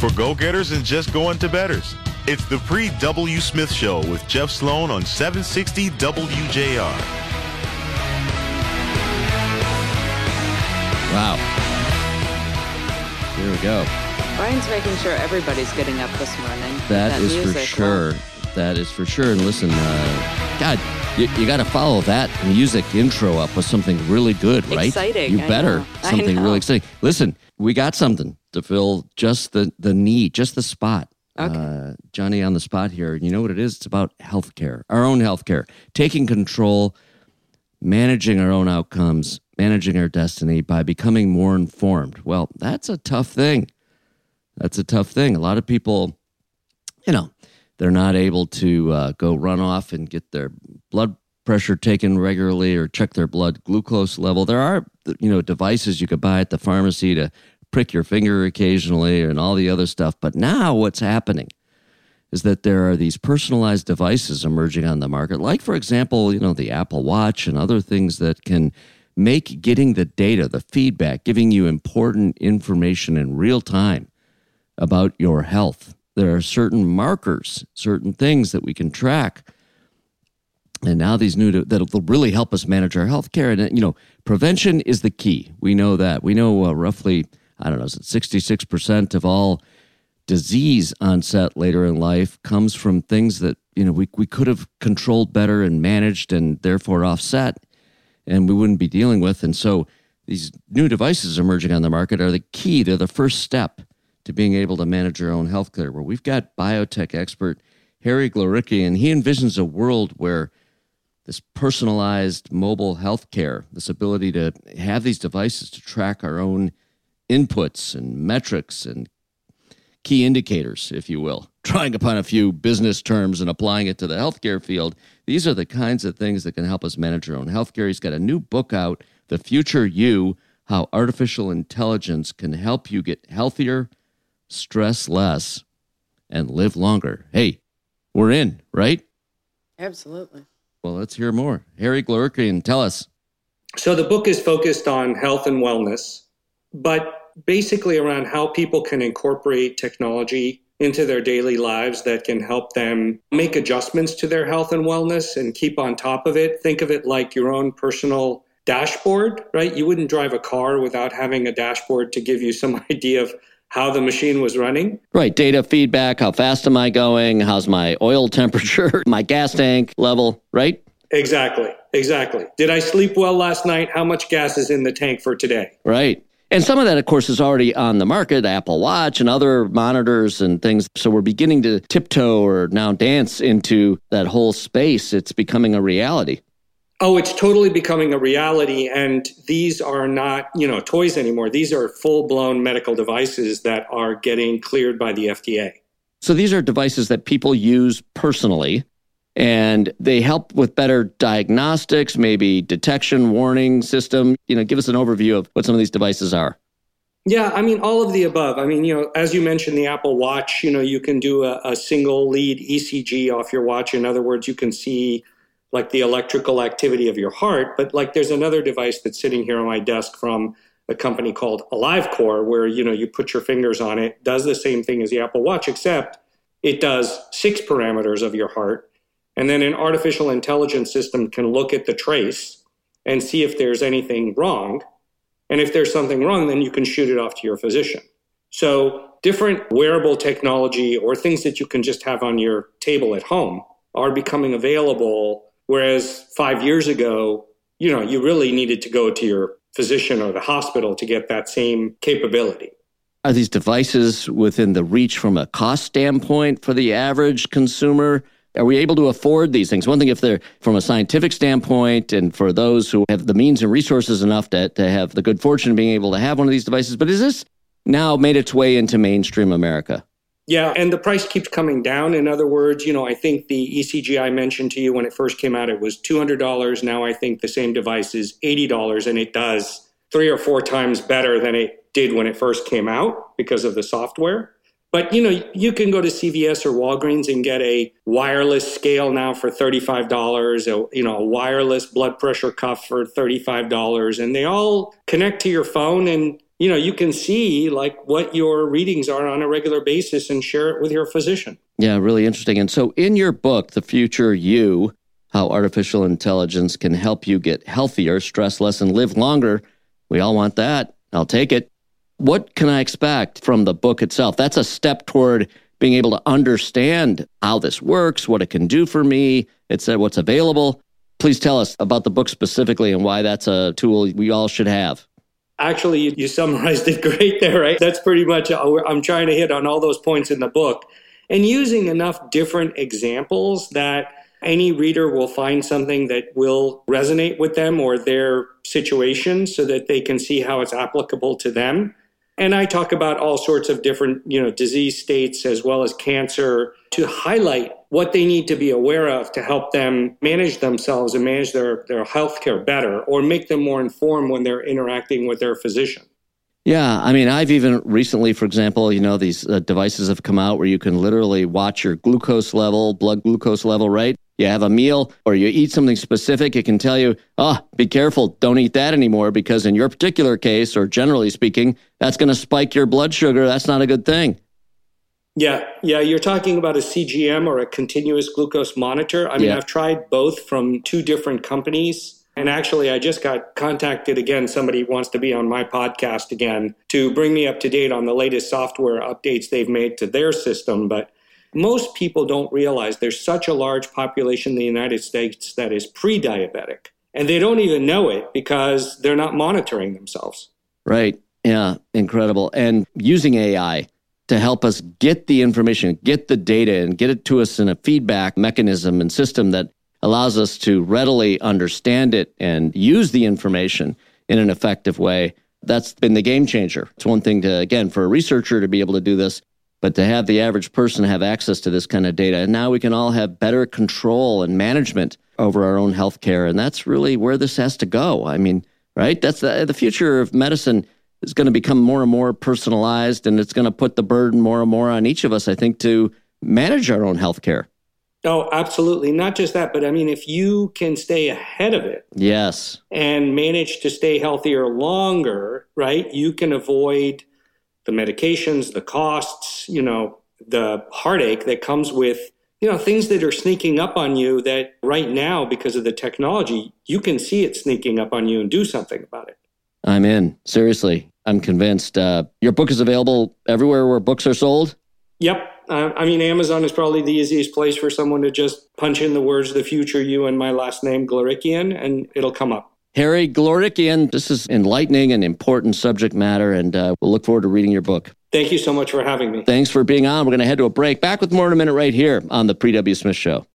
for go-getters and just going to betters. It's the Pre-W Smith Show with Jeff Sloan on 760 WJR. Wow. Here we go. Brian's making sure everybody's getting up this morning. That is music, for sure. That is for sure. And listen, God, you got to follow that music intro up with something really good, right? Exciting. You better. Something really exciting. Listen, we got something to fill just the need, just the spot. Okay. Johnny on the spot here. You know what it is? It's about healthcare, our own healthcare, taking control, managing our own outcomes, managing our destiny by becoming more informed. Well, that's a tough thing. That's a tough thing. A lot of people, they're not able to go run off and get their blood pressure taken regularly or check their blood glucose level. There are, devices you could buy at the pharmacy to prick your finger occasionally and all the other stuff. But now what's happening is that there are these personalized devices emerging on the market, like, for example, the Apple Watch and other things that can make getting the data, the feedback, giving you important information in real time about your health. There are certain markers, certain things that we can track. And now these new that will really help us manage our health care. And, prevention is the key. We know that. We know roughly, 66% of all disease onset later in life comes from things that, we could have controlled better and managed and therefore offset and we wouldn't be dealing with. And so these new devices emerging on the market are the key. They're the first step to being able to manage your own health care. Where we've got biotech expert Harry Gloricki, he envisions a world where this personalized mobile health care, this ability to have these devices to track our own inputs and metrics and key indicators, if you will, trying upon a few business terms and applying it to the healthcare field. These are the kinds of things that can help us manage our own healthcare. He's got a new book out, The Future You, How Artificial Intelligence Can Help You Get Healthier, Stress Less, and Live Longer. Hey, we're in, right? Absolutely. Well, let's hear more. Harry Gloricki, tell us. So the book is focused on health and wellness, but basically around how people can incorporate technology into their daily lives that can help them make adjustments to their health and wellness and keep on top of it. Think of it like your own personal dashboard, right? You wouldn't drive a car without having a dashboard to give you some idea of how the machine was running. Right. Data feedback. How fast am I going? How's my oil temperature? My gas tank level, right? Exactly. Did I sleep well last night? How much gas is in the tank for today? Right. And some of that, of course, is already on the market, Apple Watch and other monitors and things. So we're beginning to tiptoe or now dance into that whole space. It's becoming a reality. Oh, it's totally becoming a reality. And these are not, toys anymore. These are full-blown medical devices that are getting cleared by the FDA. So these are devices that people use personally, and they help with better diagnostics, maybe detection, warning system. Give us an overview of what some of these devices are. Yeah, all of the above. As you mentioned, the Apple Watch, you can do a single lead ECG off your watch. In other words, you can see like the electrical activity of your heart. But like there's another device that's sitting here on my desk from a company called AliveCor, where, you put your fingers on it, does the same thing as the Apple Watch, except it does 6 parameters of your heart. And then an artificial intelligence system can look at the trace and see if there's anything wrong. And if there's something wrong, then you can shoot it off to your physician. So different wearable technology or things that you can just have on your table at home are becoming available. Whereas 5 years ago, you really needed to go to your physician or the hospital to get that same capability. Are these devices within the reach from a cost standpoint for the average consumer? Are we able to afford these things? One thing if they're from a scientific standpoint and for those who have the means and resources enough to have the good fortune of being able to have one of these devices, but is this now made its way into mainstream America? Yeah, and the price keeps coming down. In other words, I think the ECG I mentioned to you when it first came out, it was $200. Now I think the same device is $80, and it does 3 or 4 times better than it did when it first came out because of the software. But, you can go to CVS or Walgreens and get a wireless scale now for $35, a wireless blood pressure cuff for $35, and they all connect to your phone and you can see like what your readings are on a regular basis and share it with your physician. Yeah, really interesting. And so in your book, The Future You, How Artificial Intelligence Can Help You Get Healthier, Stress Less, and Live Longer, we all want that. I'll take it. What can I expect from the book itself? That's a step toward being able to understand how this works, what it can do for me. It said what's available. Please tell us about the book specifically and why that's a tool we all should have. Actually, you summarized it great there, right? That's pretty much, I'm trying to hit on all those points in the book and using enough different examples that any reader will find something that will resonate with them or their situation so that they can see how it's applicable to them. And I talk about all sorts of different, disease states as well as cancer to highlight what they need to be aware of to help them manage themselves and manage their healthcare better or make them more informed when they're interacting with their physician. Yeah, I mean, I've even recently, for example, these devices have come out where you can literally watch your glucose level, blood glucose level, right? You have a meal or you eat something specific, it can tell you, be careful, don't eat that anymore because in your particular case, or generally speaking, that's going to spike your blood sugar. That's not a good thing. Yeah, you're talking about a CGM or a continuous glucose monitor. I mean, I've tried both from two different companies. And actually, I just got contacted again. Somebody wants to be on my podcast again to bring me up to date on the latest software updates they've made to their system. But most people don't realize there's such a large population in the United States that is pre-diabetic. And they don't even know it because they're not monitoring themselves. Right. Yeah. Incredible. And using AI to help us get the information, get the data, and get it to us in a feedback mechanism and system that allows us to readily understand it and use the information in an effective way. That's been the game changer. It's one thing to, again, for a researcher to be able to do this, but to have the average person have access to this kind of data. And now we can all have better control and management over our own healthcare. And that's really where this has to go. I mean, right? That's the future of medicine is going to become more and more personalized, and it's going to put the burden more and more on each of us, I think, to manage our own healthcare. Oh, absolutely. Not just that, but I mean, if you can stay ahead of it. Yes. And manage to stay healthier longer, right? You can avoid the medications, the costs, the heartache that comes with, things that are sneaking up on you that right now, because of the technology, you can see it sneaking up on you and do something about it. I'm in. Seriously. I'm convinced. Your book is available everywhere where books are sold? Yep. Amazon is probably the easiest place for someone to just punch in the words, The Future You and my last name, Glorikian, and it'll come up. Harry Glorikian, this is enlightening and important subject matter, and we'll look forward to reading your book. Thank you so much for having me. Thanks for being on. We're going to head to a break. Back with more in a minute right here on The Pre-W. Smith Show.